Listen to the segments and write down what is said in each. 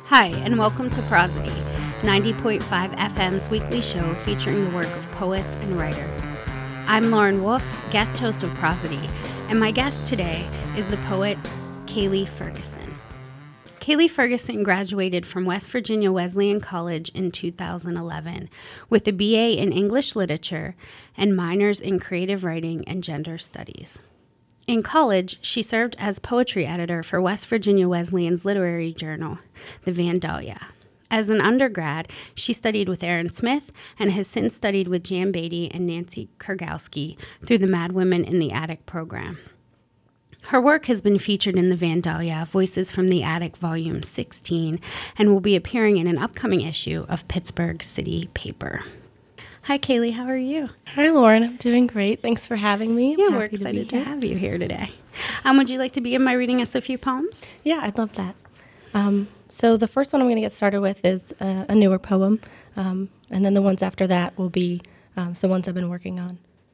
Hi, and welcome to Prosody, 90.5 FM's weekly show featuring the work of poets and writers. I'm Lauren Wolf, guest host of Prosody, and my guest today is the poet Kaylee Ferguson. Kaylee Ferguson graduated from West Virginia Wesleyan College in 2011 with a BA in English Literature and minors in Creative Writing and Gender Studies. In college, she served as poetry editor for West Virginia Wesleyan's literary journal, the Vandalia. As an undergrad, she studied with Aaron Smith and has since studied with Jan Beatty and Nancy Kurgowski through the Mad Women in the Attic program. Her work has been featured in the Vandalia, Voices from the Attic, Volume 16, and will be appearing in an upcoming issue of Pittsburgh City Paper. Hi, Kaylee. How are you? Hi, Lauren. I'm doing great. Thanks for having me. Yeah, we're excited to have you here today. Would you like to begin by reading us a few poems? Yeah, I'd love that. So the first one I'm going to get started with is a newer poem, and then the ones after that will be some ones I've been working on.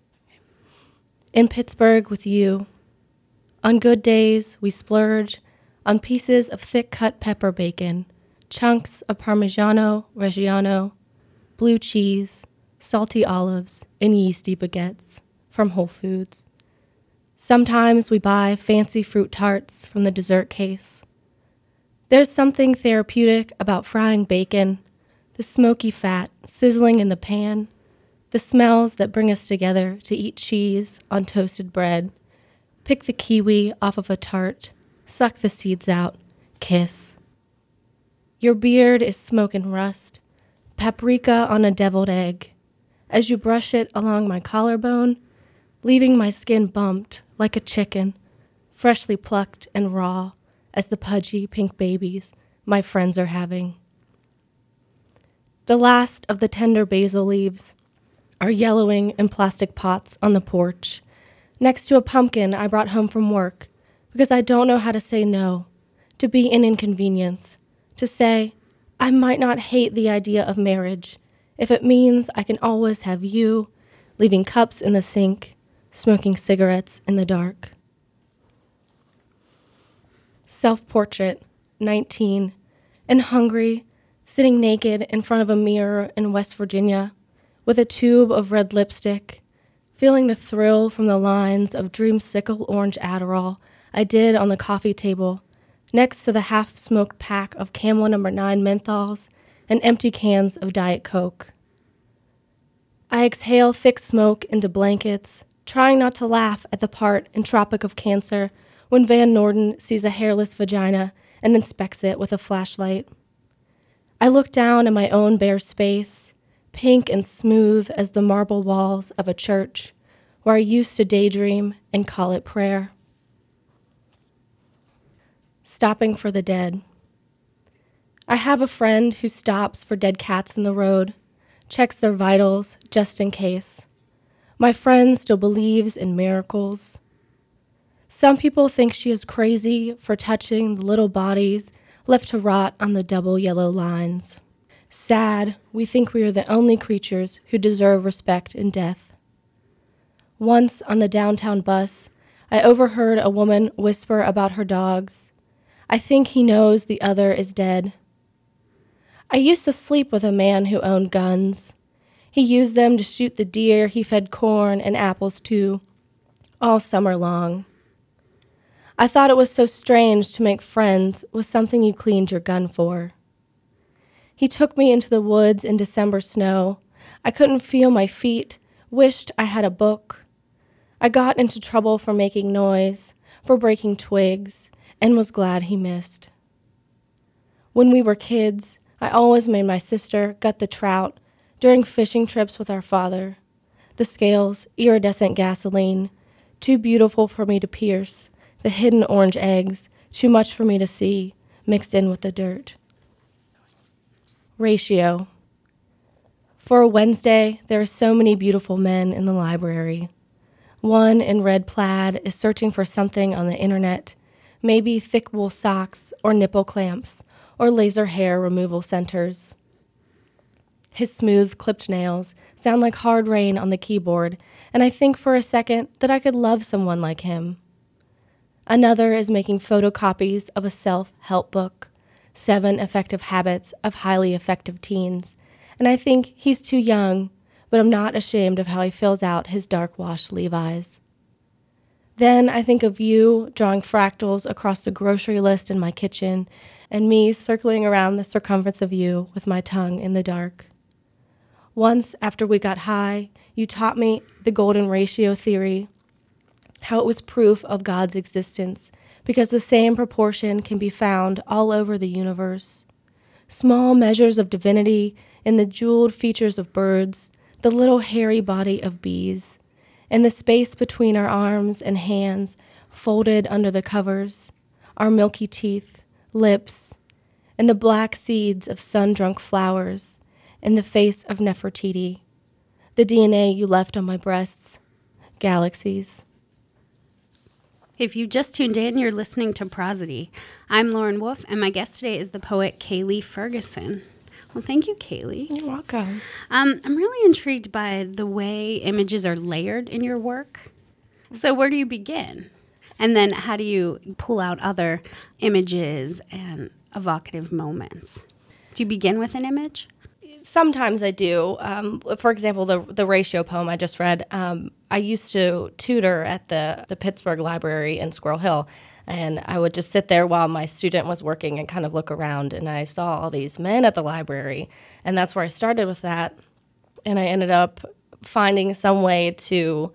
In Pittsburgh with you, on good days we splurge on pieces of thick-cut pepper bacon, chunks of Parmigiano Reggiano, blue cheese, salty olives, and yeasty baguettes from Whole Foods. Sometimes we buy fancy fruit tarts from the dessert case. There's something therapeutic about frying bacon, the smoky fat sizzling in the pan, the smells that bring us together to eat cheese on toasted bread, pick the kiwi off of a tart, suck the seeds out, kiss. Your beard is smoke and rust, paprika on a deviled egg, as you brush it along my collarbone, leaving my skin bumped like a chicken, freshly plucked and raw as the pudgy pink babies my friends are having. The last of the tender basil leaves are yellowing in plastic pots on the porch, next to a pumpkin I brought home from work because I don't know how to say no, to be an inconvenience, to say I might not hate the idea of marriage if it means I can always have you, leaving cups in the sink, smoking cigarettes in the dark. Self-portrait, 19, and hungry, sitting naked in front of a mirror in West Virginia, with a tube of red lipstick, feeling the thrill from the lines of dreamsicle orange Adderall I did on the coffee table, next to the half-smoked pack of Camel No. 9 menthols and empty cans of Diet Coke. I exhale thick smoke into blankets, trying not to laugh at the part in Tropic of Cancer when Van Norden sees a hairless vagina and inspects it with a flashlight. I look down at my own bare space, pink and smooth as the marble walls of a church, where I used to daydream and call it prayer. Stopping for the dead. I have a friend who stops for dead cats in the road, checks their vitals just in case. My friend still believes in miracles. Some people think she is crazy for touching the little bodies left to rot on the double yellow lines. Sad, we think we are the only creatures who deserve respect in death. Once on the downtown bus, I overheard a woman whisper about her dogs. I think he knows the other is dead. I used to sleep with a man who owned guns. He used them to shoot the deer he fed corn and apples to, all summer long. I thought it was so strange to make friends with something you cleaned your gun for. He took me into the woods in December snow. I couldn't feel my feet, wished I had a book. I got into trouble for making noise, for breaking twigs, and was glad he missed. When we were kids, I always made my sister gut the trout during fishing trips with our father. The scales, iridescent gasoline, too beautiful for me to pierce, the hidden orange eggs, too much for me to see, mixed in with the dirt. Ratio. For a Wednesday, there are so many beautiful men in the library. One in red plaid is searching for something on the internet, maybe thick wool socks or nipple clamps or laser hair removal centers. His smooth, clipped nails sound like hard rain on the keyboard, and I think for a second that I could love someone like him. Another is making photocopies of a self-help book, 7 Effective Habits of Highly Effective Teens. And I think he's too young, but I'm not ashamed of how he fills out his dark-washed Levi's. Then I think of you drawing fractals across the grocery list in my kitchen, and me circling around the circumference of you with my tongue in the dark. Once, after we got high, you taught me the golden ratio theory, how it was proof of God's existence, because the same proportion can be found all over the universe. Small measures of divinity in the jeweled features of birds, the little hairy body of bees, and the space between our arms and hands folded under the covers, our milky teeth, lips, and the black seeds of sun-drunk flowers, and the face of Nefertiti, the DNA you left on my breasts, galaxies. If you just tuned in, you're listening to Prosody. I'm Lauren Wolf, and my guest today is the poet Kaylee Ferguson. Well, thank you, Kaylee. You're welcome. I'm really intrigued by the way images are layered in your work. So where do you begin? And then how do you pull out other images and evocative moments? Do you begin with an image? Sometimes I do. For example, the ratio poem I just read, I used to tutor at the Pittsburgh Library in Squirrel Hill, and I would just sit there while my student was working and kind of look around, and I saw all these men at the library, and that's where I started with that. And I ended up finding some way to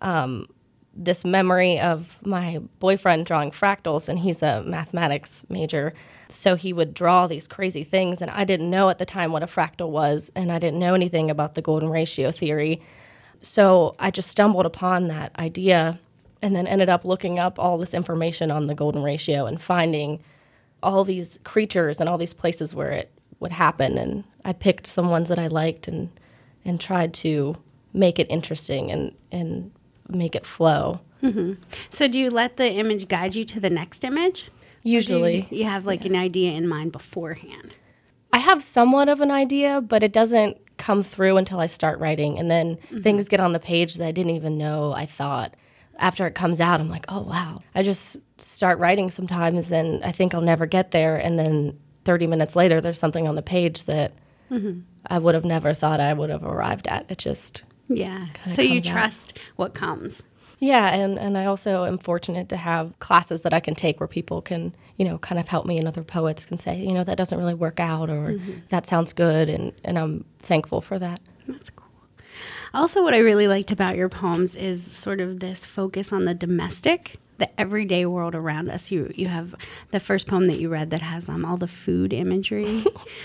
this memory of my boyfriend drawing fractals, and he's a mathematics major. So he would draw these crazy things, and I didn't know at the time what a fractal was, and I didn't know anything about the golden ratio theory. So I just stumbled upon that idea and then ended up looking up all this information on the golden ratio and finding all these creatures and all these places where it would happen. And I picked some ones that I liked and tried to make it interesting and make it flow. Mm-hmm. So do you let the image guide you to the next image? Usually. You have an idea in mind beforehand? I have somewhat of an idea, but it doesn't come through until I start writing. And then things get on the page that I didn't even know I thought. After it comes out, I'm like, oh, wow. I just start writing sometimes, and I think I'll never get there. And then 30 minutes later, there's something on the page that I would have never thought I would have arrived at. It just So you trust what comes. Yeah, and I also am fortunate to have classes that I can take where people can, kind of help me, and other poets can say, that doesn't really work out, or that sounds good, and I'm thankful for that. That's cool. Also, what I really liked about your poems is sort of this focus on the domestic, the everyday world around us. You have the first poem that you read that has all the food imagery.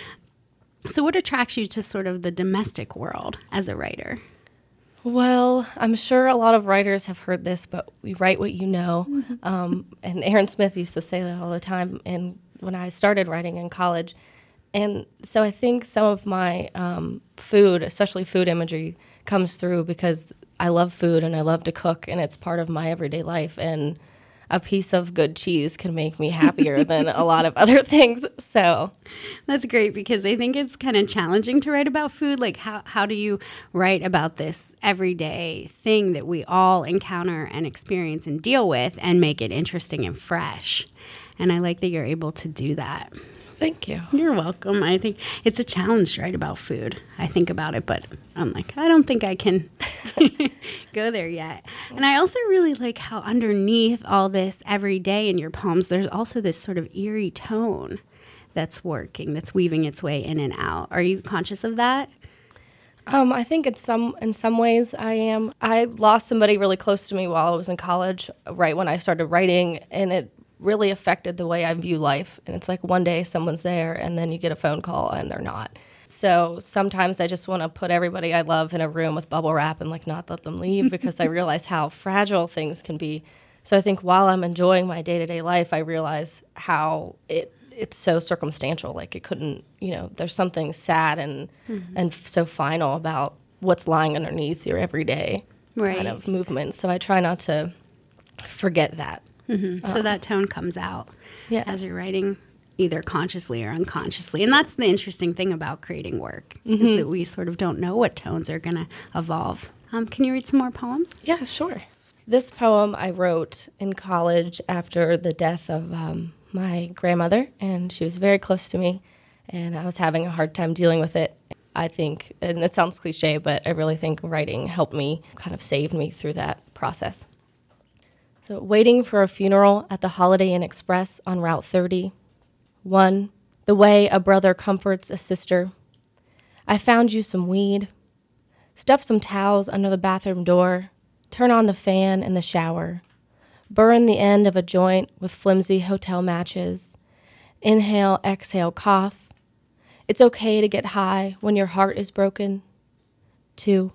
So what attracts you to sort of the domestic world as a writer? Well, I'm sure a lot of writers have heard this, but we write what you know. And Aaron Smith used to say that all the time when I started writing in college. And so I think some of my food, especially food imagery, comes through because I love food and I love to cook, and it's part of my everyday life. And a piece of good cheese can make me happier than a lot of other things. So that's great, because I think it's kind of challenging to write about food. Like, how do you write about this everyday thing that we all encounter and experience and deal with and make it interesting and fresh? And I like that you're able to do that. Thank you. You're welcome. I think it's a challenge to write about food. I think about it, but I'm like, I don't think I can go there yet. And I also really like how underneath all this every day in your poems, there's also this sort of eerie tone that's weaving its way in and out. Are you conscious of that? I think in some ways I am. I lost somebody really close to me while I was in college, right when I started writing, and it really affected the way I view life. And it's like one day someone's there, and then you get a phone call and they're not. So sometimes I just want to put everybody I love in a room with bubble wrap and not let them leave, because I realize how fragile things can be. So I think while I'm enjoying my day-to-day life, I realize how it's so circumstantial. Like, it couldn't, there's something sad and so final about what's lying underneath your everyday kind of movement. So I try not to forget that. So that tone comes out as you're writing, either consciously or unconsciously. And that's the interesting thing about creating work, is that we sort of don't know what tones are going to evolve. Can you read some more poems? Yeah, sure. This poem I wrote in college after the death of my grandmother, and she was very close to me, and I was having a hard time dealing with it. I think, and it sounds cliche, but I really think writing helped me, kind of saved me through that process. So, waiting for a funeral at the Holiday Inn Express on Route 30. 1. The way a brother comforts a sister. I found you some weed. Stuff some towels under the bathroom door. Turn on the fan in the shower. Burn the end of a joint with flimsy hotel matches. Inhale, exhale, cough. It's okay to get high when your heart is broken. 2.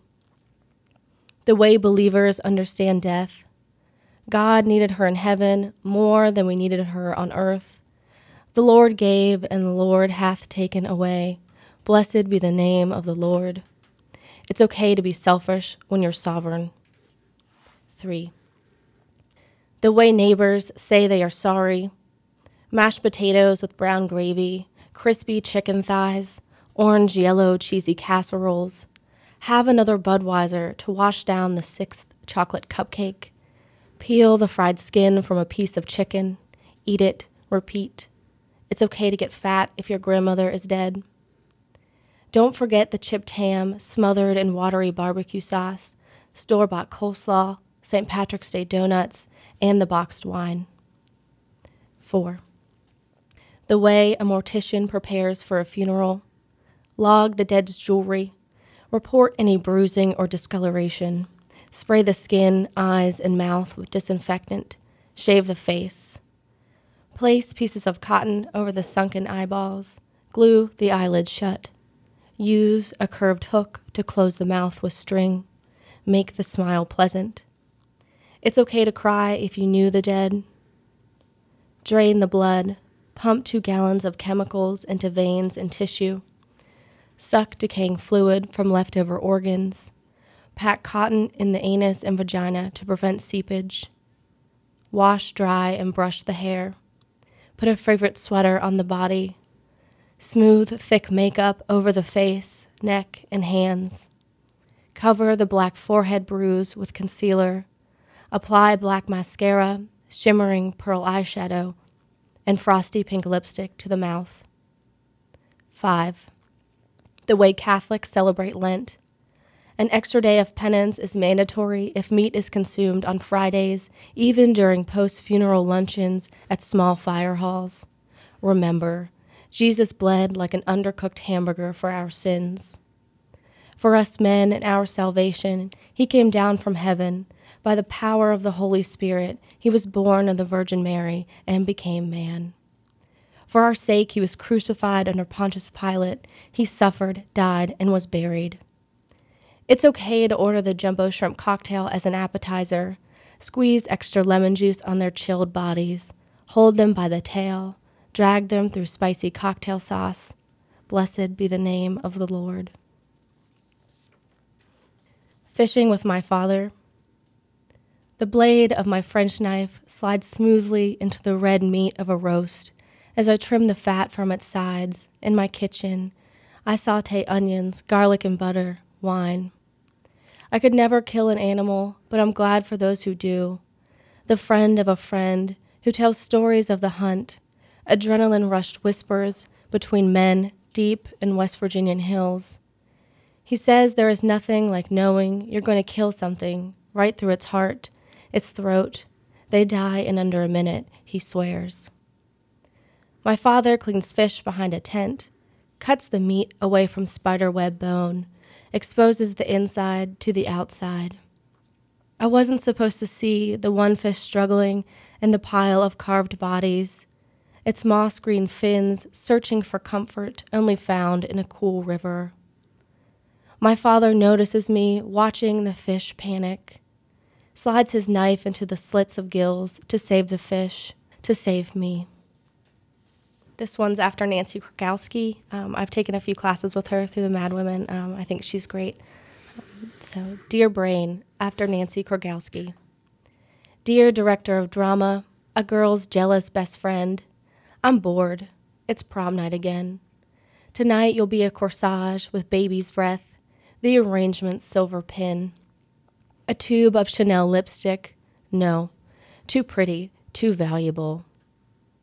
The way believers understand death. God needed her in heaven more than we needed her on earth. The Lord gave, and the Lord hath taken away. Blessed be the name of the Lord. It's okay to be selfish when you're sovereign. 3. The way neighbors say they are sorry. Mashed potatoes with brown gravy, crispy chicken thighs, orange, yellow, cheesy casseroles. Have another Budweiser to wash down the 6th chocolate cupcake. Peel the fried skin from a piece of chicken. Eat it, repeat. It's okay to get fat if your grandmother is dead. Don't forget the chipped ham smothered in watery barbecue sauce, store-bought coleslaw, St. Patrick's Day donuts, and the boxed wine. 4. The way a mortician prepares for a funeral. Log the dead's jewelry. Report any bruising or discoloration. Spray the skin, eyes, and mouth with disinfectant. Shave the face. Place pieces of cotton over the sunken eyeballs. Glue the eyelids shut. Use a curved hook to close the mouth with string. Make the smile pleasant. It's okay to cry if you knew the dead. Drain the blood. Pump 2 gallons of chemicals into veins and tissue. Suck decaying fluid from leftover organs. Pack cotton in the anus and vagina to prevent seepage. Wash, dry, and brush the hair. Put a favorite sweater on the body. Smooth, thick makeup over the face, neck, and hands. Cover the black forehead bruise with concealer. Apply black mascara, shimmering pearl eyeshadow, and frosty pink lipstick to the mouth. 5. The way Catholics celebrate Lent. An extra day of penance is mandatory if meat is consumed on Fridays, even during post-funeral luncheons at small fire halls. Remember, Jesus bled like an undercooked hamburger for our sins. For us men and our salvation, he came down from heaven. By the power of the Holy Spirit, he was born of the Virgin Mary and became man. For our sake, he was crucified under Pontius Pilate. He suffered, died, and was buried. It's okay to order the jumbo shrimp cocktail as an appetizer. Squeeze extra lemon juice on their chilled bodies. Hold them by the tail. Drag them through spicy cocktail sauce. Blessed be the name of the Lord. Fishing with my father. The blade of my French knife slides smoothly into the red meat of a roast as I trim the fat from its sides. In my kitchen, I saute onions, garlic and butter, wine. I could never kill an animal, but I'm glad for those who do. The friend of a friend who tells stories of the hunt, adrenaline-rushed whispers between men deep in West Virginian hills. He says there is nothing like knowing you're going to kill something right through its heart, its throat. They die in under a minute, he swears. My father cleans fish behind a tent, cuts the meat away from spiderweb bone, exposes the inside to the outside. I wasn't supposed to see the one fish struggling in the pile of carved bodies, its moss-green fins searching for comfort only found in a cool river. My father notices me watching the fish panic, slides his knife into the slits of gills to save the fish, to save me. This one's after Nancy Krogowski. I've taken a few classes with her through the Mad Women. I think she's great. So, Dear Brain, after Nancy Krogowski. Dear Director of Drama, a girl's jealous best friend, I'm bored. It's prom night again. Tonight you'll be a corsage with baby's breath, the arrangement's silver pin. A tube of Chanel lipstick. No, too pretty, too valuable.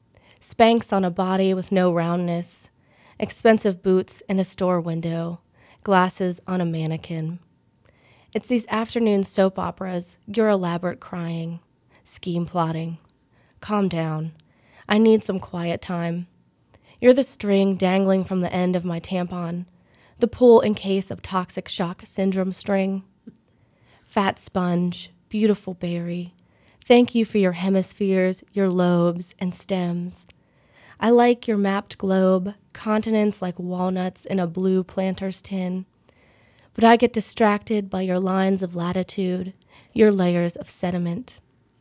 Spanx on a body with no roundness, expensive boots in a store window, glasses on a mannequin. It's these afternoon soap operas, your elaborate crying, scheme plotting. Calm down. I need some quiet time. You're the string dangling from the end of my tampon, the pull in case of toxic shock syndrome string. Fat sponge, beautiful berry. Thank you for your hemispheres, your lobes and stems. I like your mapped globe, continents like walnuts in a blue planter's tin. But I get distracted by your lines of latitude, your layers of sediment.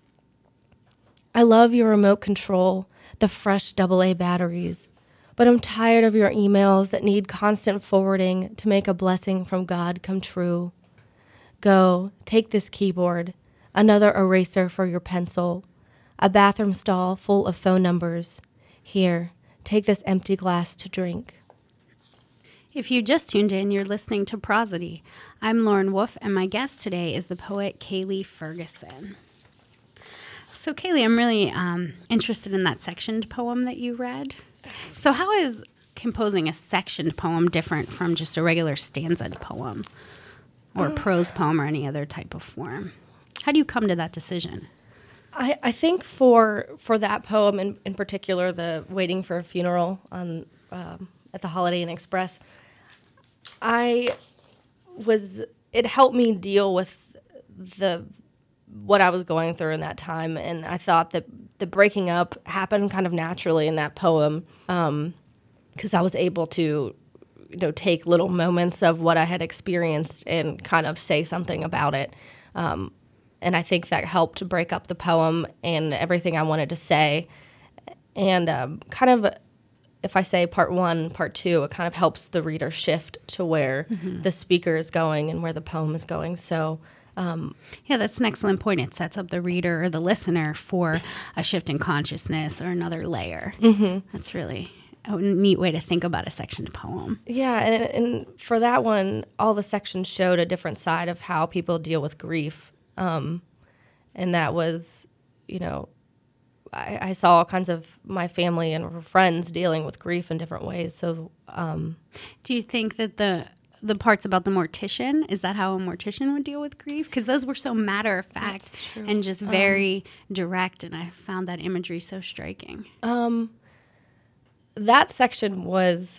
I love your remote control, the fresh AA batteries, but I'm tired of your emails that need constant forwarding to make a blessing from God come true. Go, take this keyboard, another eraser for your pencil, a bathroom stall full of phone numbers. Here, take this empty glass to drink. If you just tuned in, you're listening to Prosody. I'm Lauren Wolf, and my guest today is the poet Kaylee Ferguson. So, Kaylee, I'm really interested in that sectioned poem that you read. So how is composing a sectioned poem different from just a regular stanza'd poem or prose poem or any other type of form? How do you come to that decision? I think for that poem in particular, the Waiting for a Funeral on at the Holiday Inn Express, it helped me deal with what I was going through in that time, and I thought that the breaking up happened kind of naturally in that poem because I was able to, take little moments of what I had experienced and kind of say something about it. And I think that helped break up the poem and everything I wanted to say. And kind of, if I say part one, part two, it kind of helps the reader shift to where the speaker is going and where the poem is going. So, yeah, that's an excellent point. It sets up the reader or the listener for a shift in consciousness or another layer. That's really a neat way to think about a sectioned poem. Yeah, and for that one, all the sections showed a different side of how people deal with grief. And that was, I saw all kinds of my family and friends dealing with grief in different ways. So, do you think that the parts about the mortician, is that how a mortician would deal with grief? Because those were so matter of fact and just very direct, and I found that imagery so striking. That section was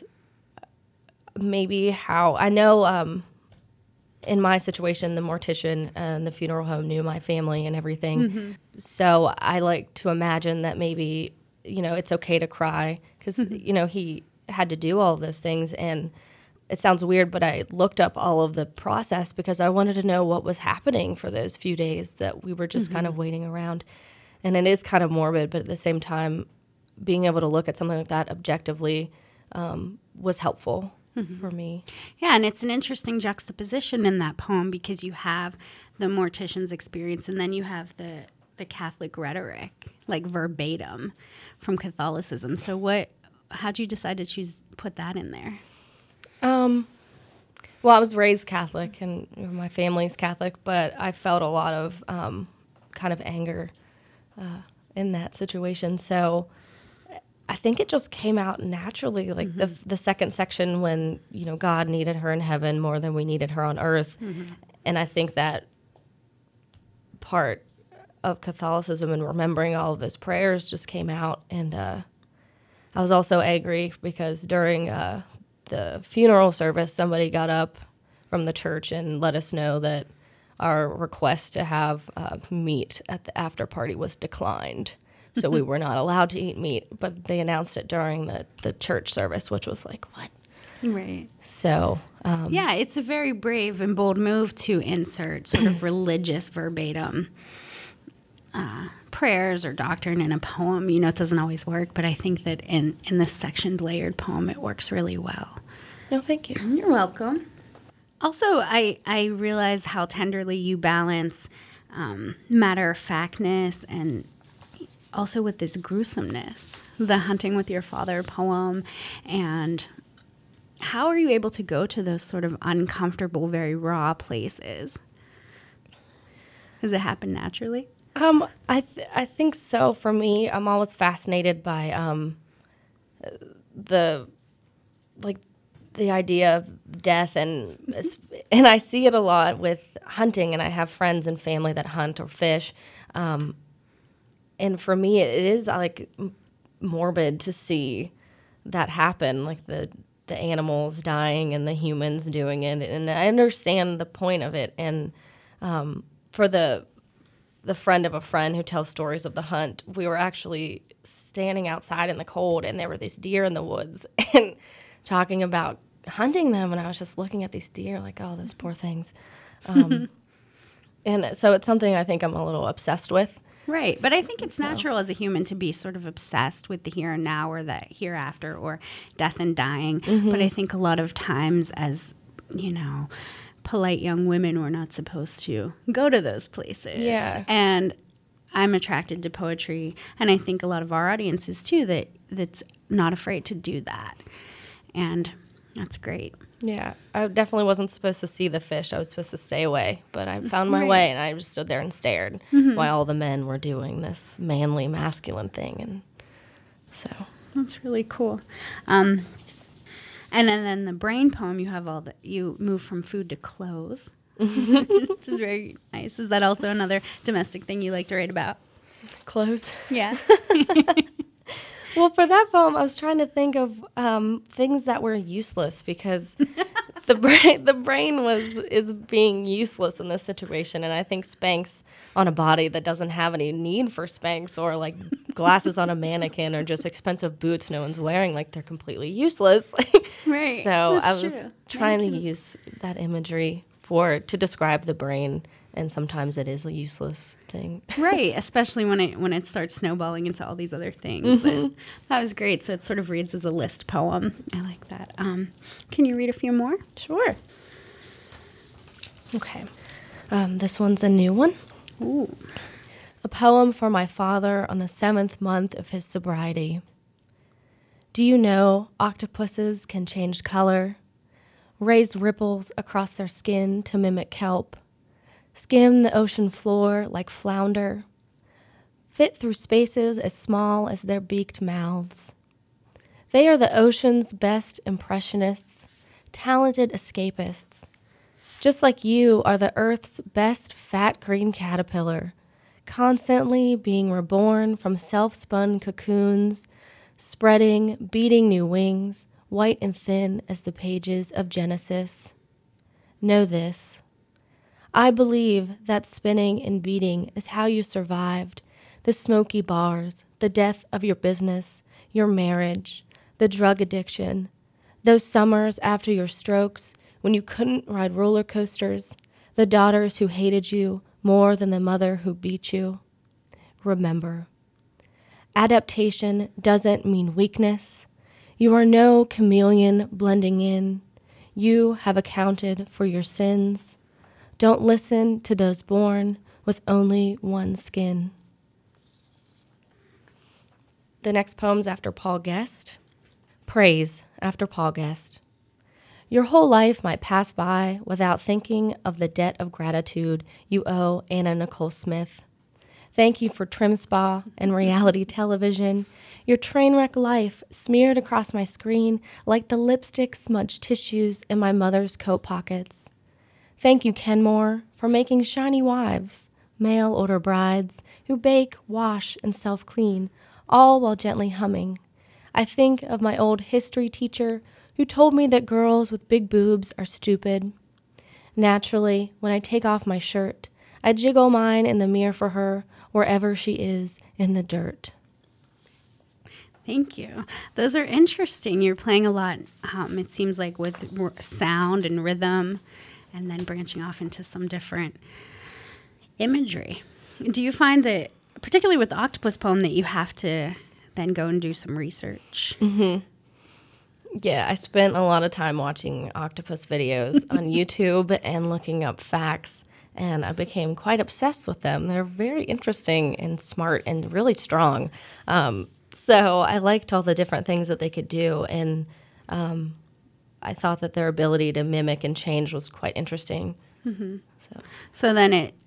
maybe how I know. In my situation, the mortician and the funeral home knew my family and everything. So I like to imagine that maybe, it's okay to cry because, he had to do all of those things. And it sounds weird, but I looked up all of the process because I wanted to know what was happening for those few days that we were just kind of waiting around. And it is kind of morbid, but at the same time, being able to look at something like that objectively was helpful. For me. Yeah, and it's an interesting juxtaposition in that poem because you have the mortician's experience and then you have the Catholic rhetoric, like verbatim from Catholicism. So how'd you decide to put that in there? Well, I was raised Catholic and my family's Catholic, but I felt a lot of kind of anger in that situation. So I think it just came out naturally, like the second section when, God needed her in heaven more than we needed her on earth. And I think that part of Catholicism and remembering all of those prayers just came out. And I was also angry because during the funeral service, somebody got up from the church and let us know that our request to have meat at the after party was declined. So we were not allowed to eat meat, but they announced it during the church service, which was like, what? Right. So, yeah, it's a very brave and bold move to insert sort of religious verbatim prayers or doctrine in a poem. It doesn't always work, but I think that in this sectioned, layered poem, it works really well. No, thank you. You're welcome. Also, I realize how tenderly you balance matter-of-factness and also with this gruesomeness, the Hunting with Your Father poem, and how are you able to go to those sort of uncomfortable, very raw places? Does it happen naturally? I think so. For me, I'm always fascinated by the idea of death, and I see it a lot with hunting, and I have friends and family that hunt or fish, and for me, it is like morbid to see that happen, like the animals dying and the humans doing it, and I understand the point of it, and for the friend of a friend who tells stories of the hunt, we were actually standing outside in the cold, and there were these deer in the woods, and talking about hunting them, and I was just looking at these deer like, oh, those poor things. And so it's something I think I'm a little obsessed with. Right. But I think it's natural as a human to be sort of obsessed with the here and now, or the hereafter, or death and dying. Mm-hmm. But I think a lot of times as, polite young women, we're not supposed to go to those places. Yeah. And I'm attracted to poetry, and I think a lot of our audience is too, that's not afraid to do that. And that's great. Yeah, I definitely wasn't supposed to see the fish. I was supposed to stay away, but I found my way, and I just stood there and stared while all the men were doing this manly, masculine thing, and so that's really cool. And then the brain poem, you move from food to clothes, which is very nice. Is that also another domestic thing you like to write about? Clothes? Yeah. Well, for that poem, I was trying to think of things that were useless, because the brain is being useless in this situation, and I think Spanx on a body that doesn't have any need for Spanx, or like glasses on a mannequin, or just expensive boots no one's wearing, like they're completely useless. Right. So I was trying to use that imagery to describe the brain. And sometimes it is a useless thing. Right, especially when it starts snowballing into all these other things. Mm-hmm. That was great. So it sort of reads as a list poem. I like that. Can you read a few more? Sure. Okay. This one's a new one. Ooh. A poem for my father on the 7th month of his sobriety. Do you know octopuses can change color, raise ripples across their skin to mimic kelp, skim the ocean floor like flounder, fit through spaces as small as their beaked mouths. They are the ocean's best impressionists, talented escapists. Just like you are the Earth's best fat green caterpillar, constantly being reborn from self-spun cocoons, spreading, beating new wings, white and thin as the pages of Genesis. Know this. I believe that spinning and beating is how you survived the smoky bars, the death of your business, your marriage, the drug addiction, those summers after your strokes when you couldn't ride roller coasters, the daughters who hated you more than the mother who beat you. Remember, adaptation doesn't mean weakness. You are no chameleon blending in. You have accounted for your sins. Don't listen to those born with only one skin. The next poem's after Paul Guest. Praise after Paul Guest. Your whole life might pass by without thinking of the debt of gratitude you owe Anna Nicole Smith. Thank you for Trim Spa and reality television. Your train wreck life smeared across my screen like the lipstick smudged tissues in my mother's coat pockets. Thank you, Kenmore, for making shiny wives, mail-order brides who bake, wash, and self-clean, all while gently humming. I think of my old history teacher who told me that girls with big boobs are stupid. Naturally, when I take off my shirt, I jiggle mine in the mirror for her wherever she is in the dirt. Thank you. Those are interesting. You're playing a lot, it seems like, with sound and rhythm, and then branching off into some different imagery. Do you find that, particularly with the octopus poem, that you have to then go and do some research? Mm-hmm. Yeah, I spent a lot of time watching octopus videos on YouTube and looking up facts, and I became quite obsessed with them. They're very interesting and smart and really strong. So I liked all the different things that they could do, and I thought that their ability to mimic and change was quite interesting. Mm-hmm. So then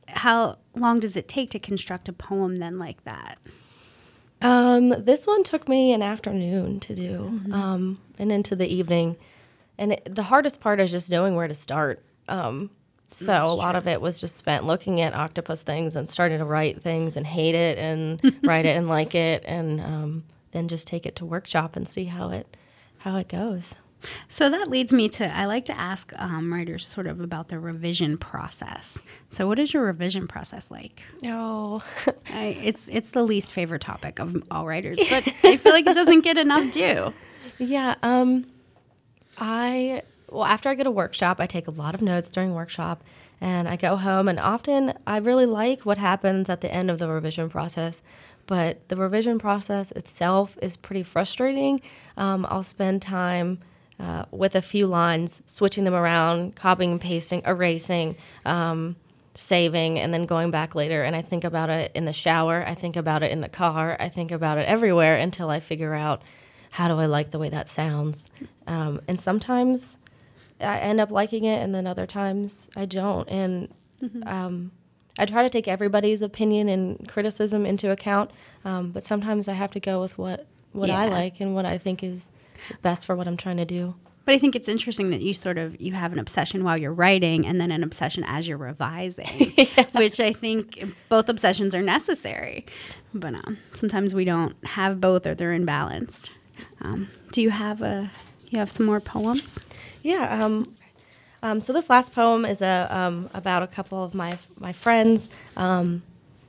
how long does it take to construct a poem then like that? This one took me an afternoon to do, and into the evening. And the hardest part is just knowing where to start. So a lot of it was just spent looking at octopus things and starting to write things and hate it and write it and like it, and then just take it to workshop and see how it goes. So that leads me to, I like to ask writers sort of about their revision process. So what is your revision process like? Oh, it's the least favorite topic of all writers, but I feel like it doesn't get enough due. Yeah. After I go to workshop, I take a lot of notes during workshop, and I go home, and often I really like what happens at the end of the revision process, but the revision process itself is pretty frustrating. I'll spend time with a few lines, switching them around, copying and pasting, erasing, saving, and then going back later, and I think about it in the shower, I think about it in the car, I think about it everywhere until I figure out how do I like the way that sounds. And sometimes I end up liking it, and then other times I don't. And I try to take everybody's opinion and criticism into account, but sometimes I have to go with what I like and what I think is best for what I'm trying to do. But I think it's interesting that you have an obsession while you're writing and then an obsession as you're revising, which I think both obsessions are necessary. But sometimes we don't have both, or they're imbalanced. Do you have some more poems? Yeah. So this last poem is about a couple of my friends, and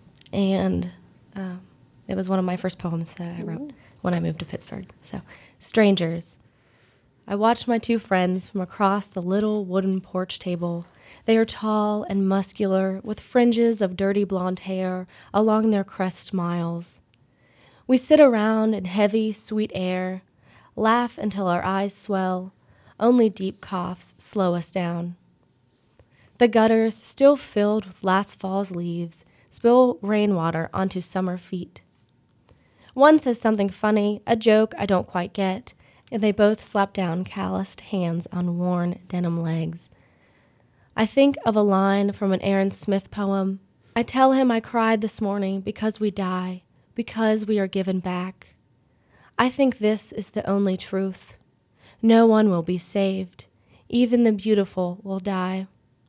it was one of my first poems that I wrote when I moved to Pittsburgh. So, Strangers. I watched my two friends from across the little wooden porch table. They are tall and muscular, with fringes of dirty blonde hair along their crest smiles. We sit around in heavy, sweet air, laugh until our eyes swell. Only deep coughs slow us down. The gutters, still filled with last fall's leaves, spill rainwater onto summer feet. One says something funny, a joke I don't quite get, and they both slap down calloused hands on worn denim legs. I think of a line from an Aaron Smith poem. I tell him I cried this morning because we die, because we are given back. I think this is the only truth. No one will be saved. Even the beautiful will die.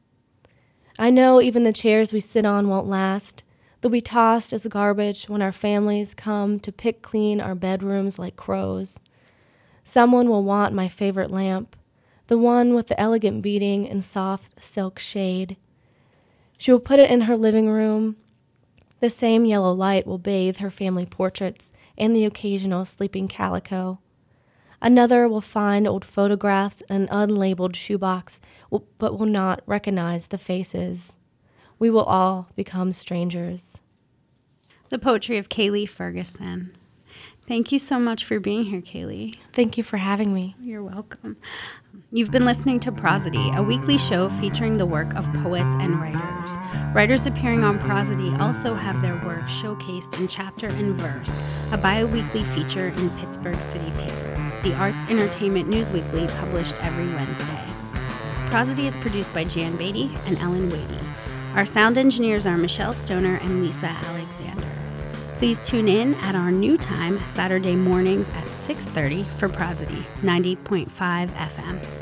I know even the chairs we sit on won't last. They'll be tossed as garbage when our families come to pick clean our bedrooms like crows. Someone will want my favorite lamp, the one with the elegant beading and soft silk shade. She will put it in her living room. The same yellow light will bathe her family portraits and the occasional sleeping calico. Another will find old photographs in an unlabeled shoebox, but will not recognize the faces. We will all become strangers. The poetry of Kaylee Ferguson. Thank you so much for being here, Kaylee. Thank you for having me. You're welcome. You've been listening to Prosody, a weekly show featuring the work of poets and writers. Writers appearing on Prosody also have their work showcased in Chapter and Verse, a bi-weekly feature in Pittsburgh City Paper, the arts entertainment news weekly published every Wednesday. Prosody is produced by Jan Beatty and Ellen Wadey. Our sound engineers are Michelle Stoner and Lisa Alexander. Please tune in at our new time, Saturday mornings at 6:30 for Prosody, 90.5 FM.